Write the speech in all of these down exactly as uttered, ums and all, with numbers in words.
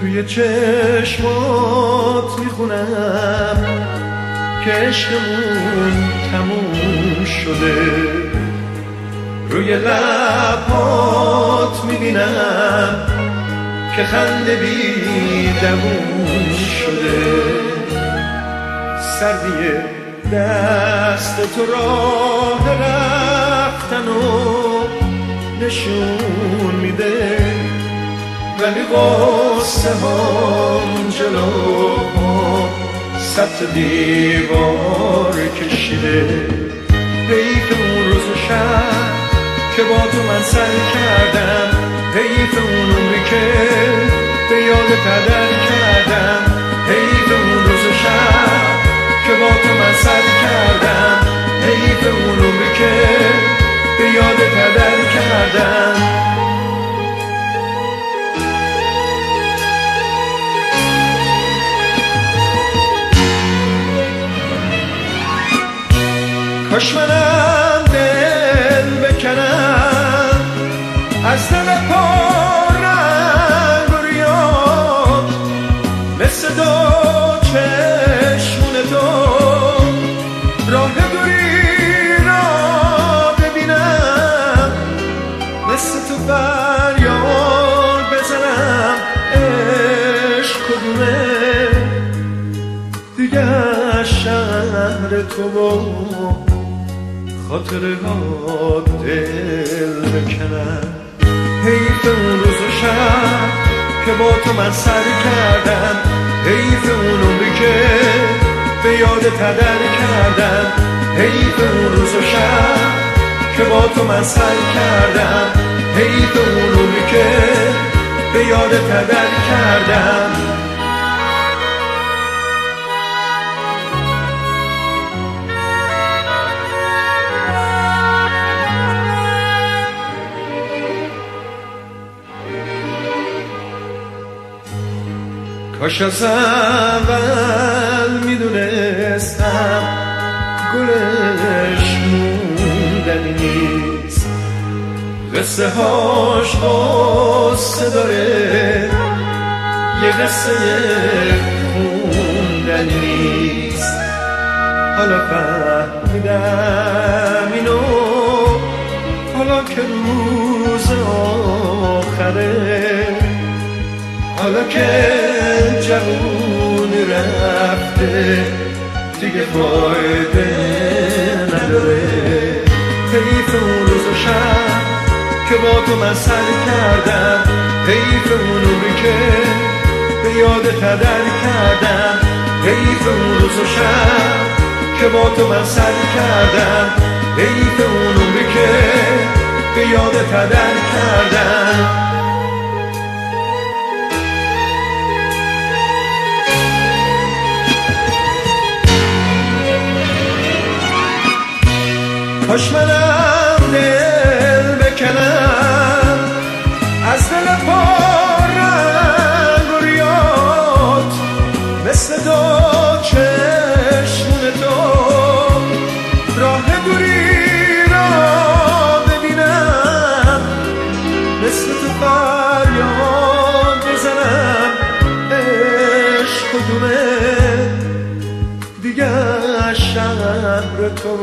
توی چشمات میخونم که عشقمون تموم شده، روی لبات میبینم که خنده بی دووم شده. سردی دست تو راه رفتن و نشون میده، ولی قصه هم جلو صد دیوار کشیده. حیف اون روز و شب که با تو من سر کردم، حیف اون عمری که به یاد پدر کردم، حیف اون روز و شب که با تو من سر کردم، حیف اون عمری که به یاد پدر کردم. کاش منم دل بکنم از دل پر رنگ و ریاض، مثل دو چشمون تو راه دوری را ببینم، مثل تو فریاد بزنم عشق کدومه، دیگه شهر تو و خاطره ها دل بکنم. حیف اون روز و شب که با تو من سر کردم، حیف اون عمری که به یاد پدر کردم، حیف اون روز و شب که با تو من سر کردم، حیف اون عمری که به یاد پدر کردم. کاش از اول میدونستم گلش موندنی نیست، قصه هاش قصه داره، یه قصه خوندنی نیست. حالا فهمیدم اینو، حالا که روز آخره، حالا که جوونی رفته دیگه فایده نداره. حیف اون روز و شب که با تو من سر کردم، حیف اون عمری که به یاد پدر کردم، حیف اون روز و شب که با تو من سر کردم، حیف اون عمری که به یاد پدر کردم. کاش منم دل بکنم از دل پر رنگ و ریاض، مثل دو چشمون تو راه دوری را ببینم، مثل تو فریاد بزنم عشق کدومه، دیگه شهر تو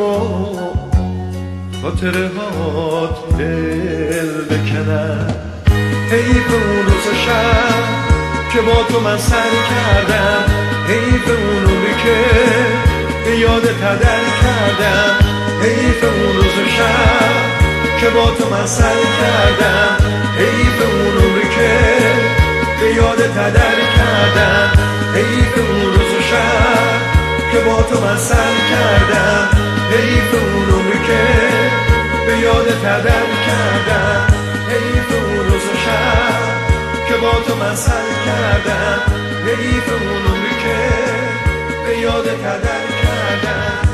خاطره هات دل بکنم. حیف اون روز و شب که با تو من سر کردم، حیف اون عمری که به یاد پدر کردم، حیف اون روز و شب که با تو من سر کردم، حیف اون عمری که به یاد پدر کردم، حیف اون روز و شب که با تو من سر کردم، حیف اون عمری که به یاد پدر کردم، حیف اون روز و شب که با تو من سر کردم، حیف اون عمری که به یاد پدر کردم.